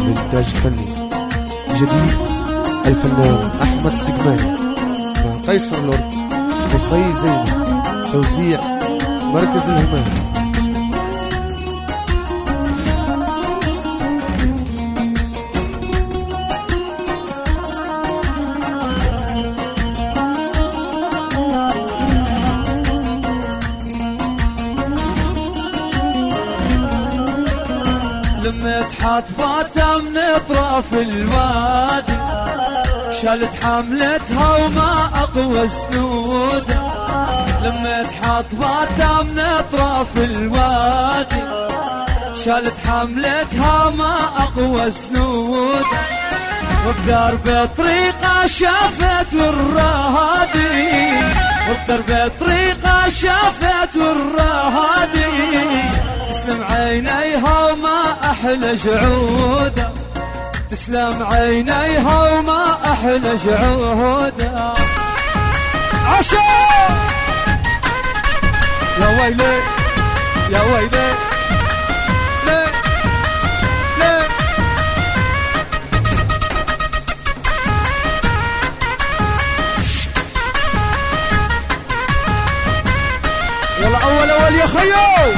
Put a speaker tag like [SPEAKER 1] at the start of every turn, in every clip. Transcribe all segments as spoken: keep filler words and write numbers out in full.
[SPEAKER 1] الإنتاج الفني جديد الفنان أحمد السقماني مع قيصر لورد قصي زينب توزيع مركز الهمام.
[SPEAKER 2] لمت حطباتها من اطراف الوادي شالت حملتها وما اقوى سنودها. لمت حطباتها من اطراف الوادي شالت حملتها ما اقوى سنودها. وبدرب طريقة شافت والرهادي وبدرب طريقة شافت والرهادي تسلم عينيها وما أحلى جعودها. تسلم عينيها وما أحلى جعودها. عشا يا ويلي يا ويلي ليه ليه يلا أول أول يا خيو.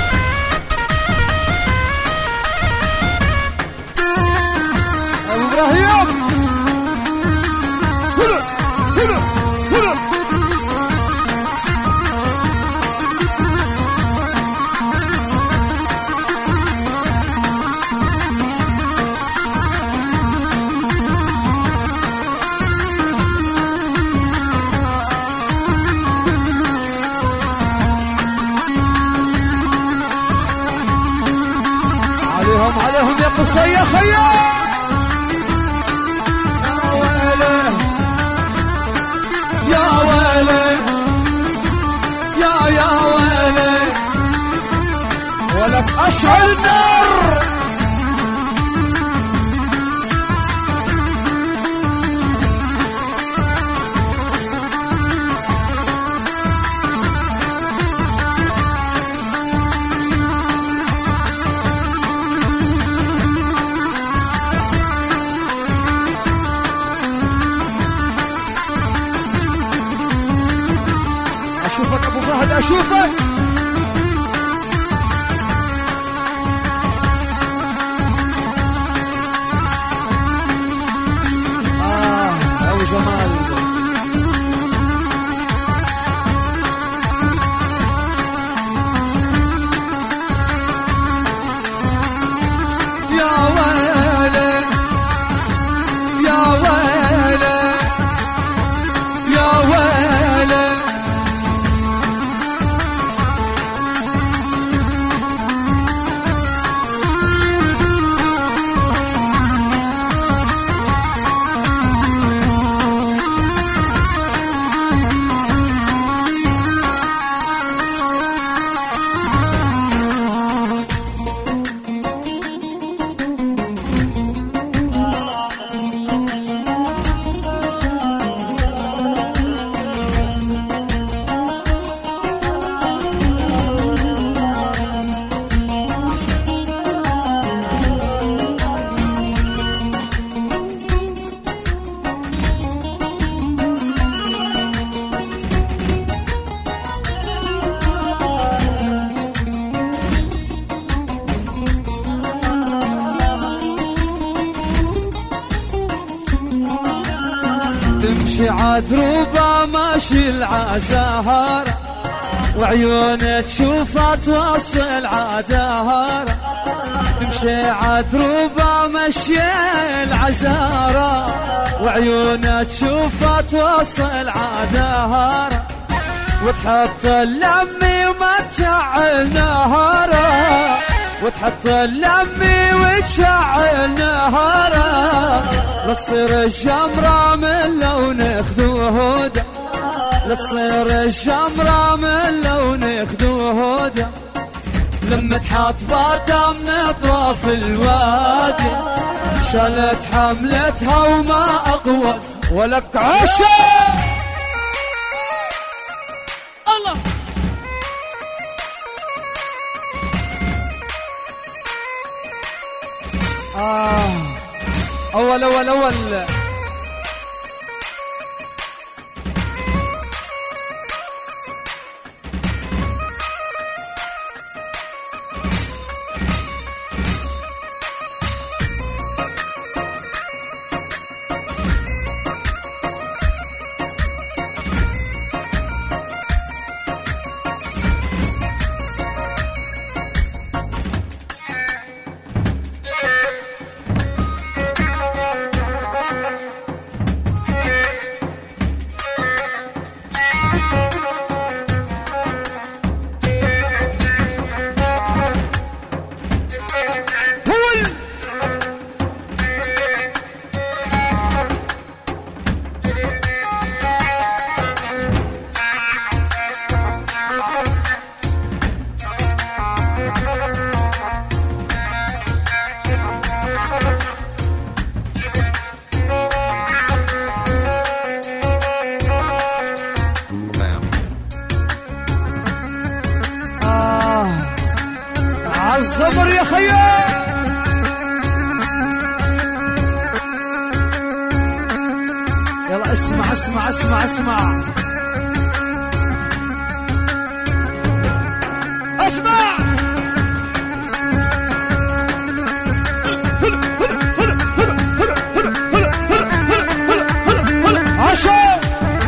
[SPEAKER 2] إبراهيم هلا هلا هلا عليهم عليهم يا قصي يا خيال. ولك أشعل النار أشوفك أبو فهد أشوفك. تمشي عدروبة ماشي العزهارة وعيونك تشوفها توصل عدهارة. تمشي عدروبة ماشي العزهارة وعيونك تشوفها توصل عدهارة. وتحط اللمي وما تشعل نهارة وتحط اللمي وتشعل نهارة. لا تصير الجمرة من لون خدودها لا تصير الجمرة من لون خدودها. لما تحط بارتها من اطراف الوادي شالت حملتها وما اقوى. ولك عشا الله آه اول اول اول الصبر يا خيال. يلا اسمع اسمع اسمع اسمع اسمع عشان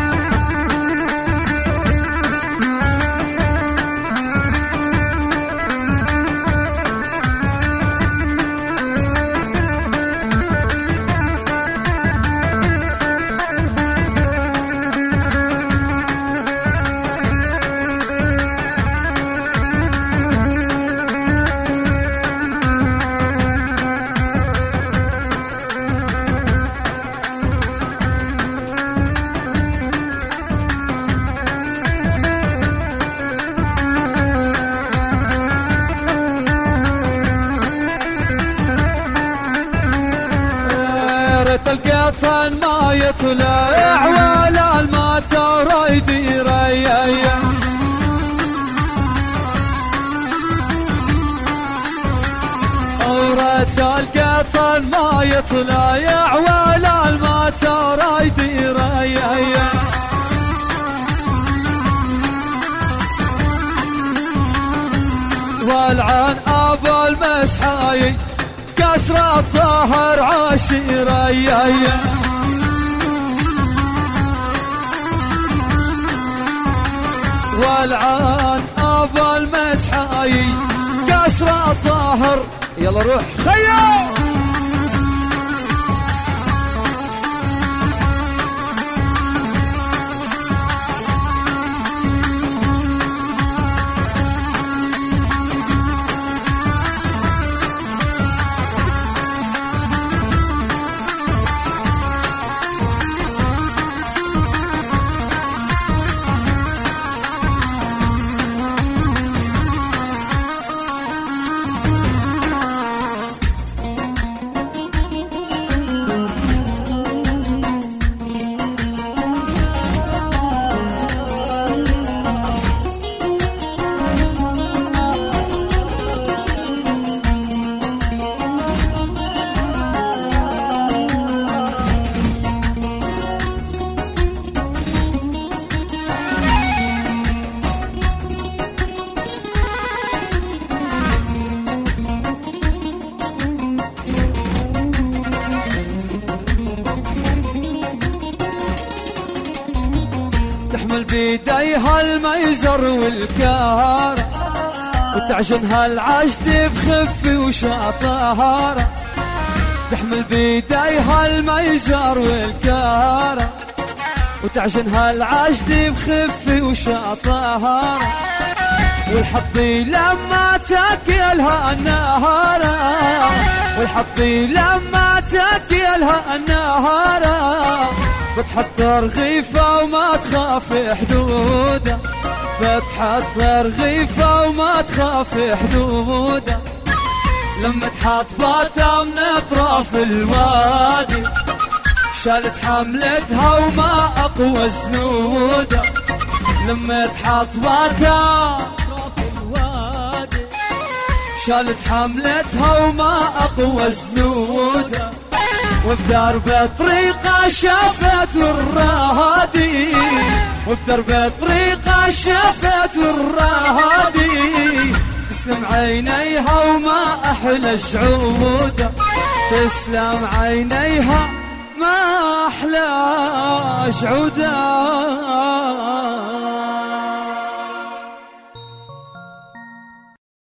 [SPEAKER 2] القطن ما يطلع ولا ما ترى يدير أورث القطن ما يطلع ولا ما ترى يدير والعن أبو المسحاي كسر الظهر عشيري والعان أبو المسحاي كسر الظهر. يلا روح خيو تحمل بيديها الميزر والكهارة وتعجنها العجد بخف وشطهارة. تحمل بيديها الميزر والكهارة وتعجنها العجد بخف وشطهارة. والحطي لما تاكلها النهارة والحطي لما تاكلها النهارة بتحط رغيفة وما تخاف حدودها بتحط رغيفة وما تخاف حدودها. لما تحط باتا من اطراف الوادي شالت حملتها وما اقوى زنودها. لما تحط باتا شالت حملتها وما اقوى زنودها.
[SPEAKER 3] وبدرب طريقة شافت الرهادي وبدرب طريقة شافت الرهادي تسلم عينيها وما أحلى شعودة تسلم عينيها ما أحلى شعودة